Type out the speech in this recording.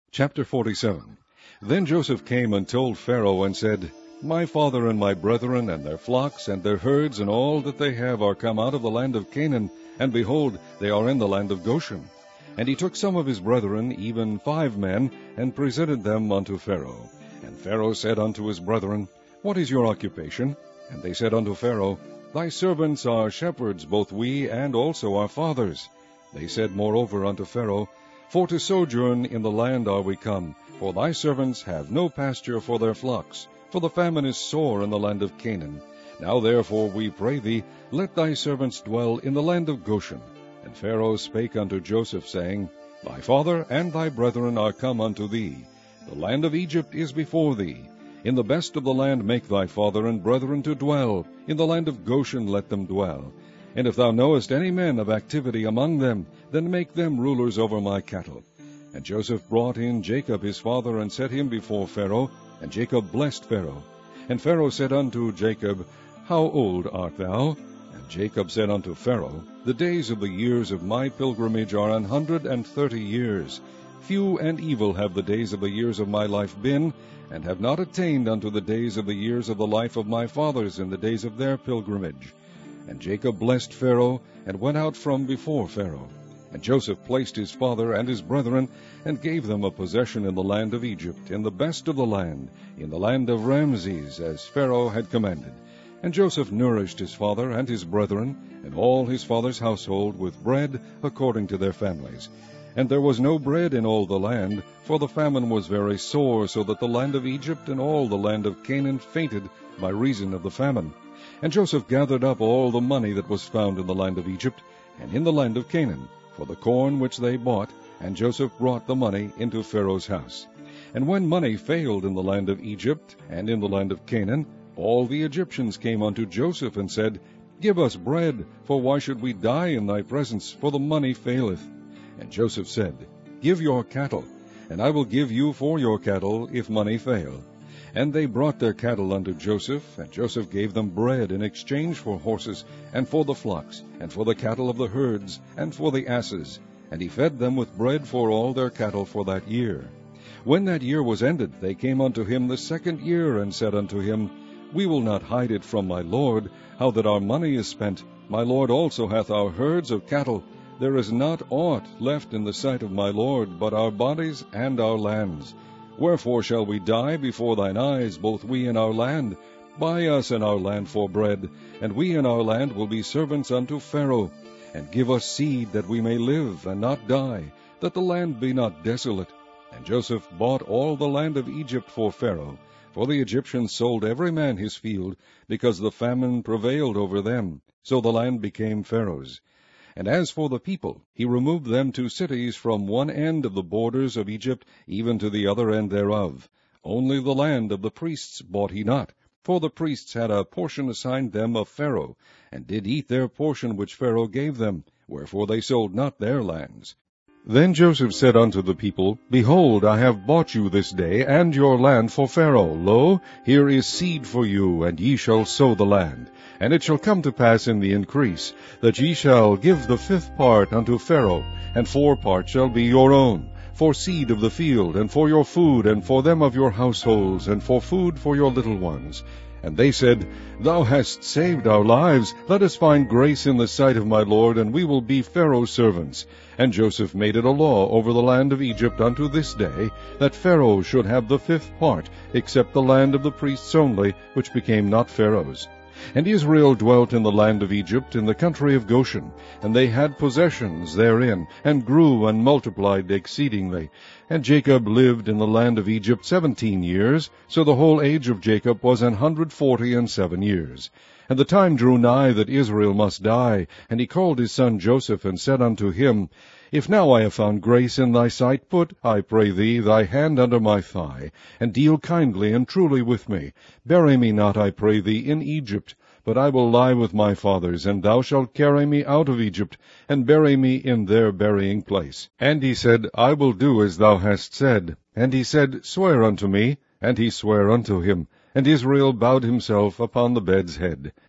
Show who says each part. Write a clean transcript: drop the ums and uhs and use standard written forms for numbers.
Speaker 1: Chapter 47. Then Joseph came and told Pharaoh and said, My father and my brethren and their flocks and their herds and all that they have are come out of the land of Canaan, and behold, they are in the land of Goshen. And he took some of his brethren, even 5 men, and presented them unto Pharaoh. And Pharaoh said unto his brethren, What is your occupation? And they said unto Pharaoh, Thy servants are shepherds, both we and also our fathers. They said moreover unto Pharaoh, For to sojourn in the land are we come, for thy servants have no pasture for their flocks, for the famine is sore in the land of Canaan. Now therefore we pray thee, let thy servants dwell in the land of Goshen. And Pharaoh spake unto Joseph, saying, Thy father and thy brethren are come unto thee. The land of Egypt is before thee. In the best of the land make thy father and brethren to dwell. In the land of Goshen let them dwell. And if thou knowest any men of activity among them, then make them rulers over my cattle. And Joseph brought in Jacob his father, and set him before Pharaoh, and Jacob blessed Pharaoh. And Pharaoh said unto Jacob, How old art thou? And Jacob said unto Pharaoh, The days of the years of my pilgrimage are 130 years. Few and evil have the days of the years of my life been, and have not attained unto the days of the years of the life of my fathers in the days of their pilgrimage. And Jacob blessed Pharaoh, and went out from before Pharaoh. And Joseph placed his father and his brethren, and gave them a possession in the land of Egypt, in the best of the land, in the land of Ramses, as Pharaoh had commanded. And Joseph nourished his father and his brethren, and all his father's household, with bread according to their families. And there was no bread in all the land, for the famine was very sore, so that the land of Egypt and all the land of Canaan fainted by reason of the famine. And Joseph gathered up all the money that was found in the land of Egypt, and in the land of Canaan, for the corn which they bought, and Joseph brought the money into Pharaoh's house. And when money failed in the land of Egypt, and in the land of Canaan, all the Egyptians came unto Joseph, and said, Give us bread, for why should we die in thy presence, for the money faileth? And Joseph said, Give your cattle, and I will give you for your cattle, if money fail. And they brought their cattle unto Joseph, and Joseph gave them bread in exchange for horses, and for the flocks, and for the cattle of the herds, and for the asses. And he fed them with bread for all their cattle for that year. When that year was ended, they came unto him the 2nd year, and said unto him, We will not hide it from my lord, how that our money is spent. My lord also hath our herds of cattle. There is not aught left in the sight of my lord, but our bodies and our lands. Wherefore shall we die before thine eyes, both we and our land? Buy us and our land for bread, and we and our land will be servants unto Pharaoh. And give us seed, that we may live, and not die, that the land be not desolate. And Joseph bought all the land of Egypt for Pharaoh, for the Egyptians sold every man his field, because the famine prevailed over them. So the land became Pharaoh's. And as for the people, he removed them to cities from one end of the borders of Egypt, even to the other end thereof. Only the land of the priests bought he not, for the priests had a portion assigned them of Pharaoh, and did eat their portion which Pharaoh gave them, wherefore they sold not their lands. Then Joseph said unto the people, Behold, I have bought you this day, and your land for Pharaoh. Lo, here is seed for you, and ye shall sow the land. And it shall come to pass in the increase, that ye shall give the 5th part unto Pharaoh, and 4 parts shall be your own, for seed of the field, and for your food, and for them of your households, and for food for your little ones. And they said, Thou hast saved our lives. Let us find grace in the sight of my lord, and we will be Pharaoh's servants. And Joseph made it a law over the land of Egypt unto this day, that Pharaoh should have the 5th part, except the land of the priests only, which became not Pharaoh's. And Israel dwelt in the land of Egypt, in the country of Goshen, and they had possessions therein, and grew and multiplied exceedingly. And Jacob lived in the land of Egypt 17 years, so the whole age of Jacob was 147 years. And the time drew nigh that Israel must die, and he called his son Joseph, and said unto him, If now I have found grace in thy sight, put, I pray thee, thy hand under my thigh, and deal kindly and truly with me. Bury me not, I pray thee, in Egypt, but I will lie with my fathers, and thou shalt carry me out of Egypt, and bury me in their burying place. And he said, I will do as thou hast said. And he said, Swear unto me. And he sware unto him. And Israel bowed himself upon the bed's head.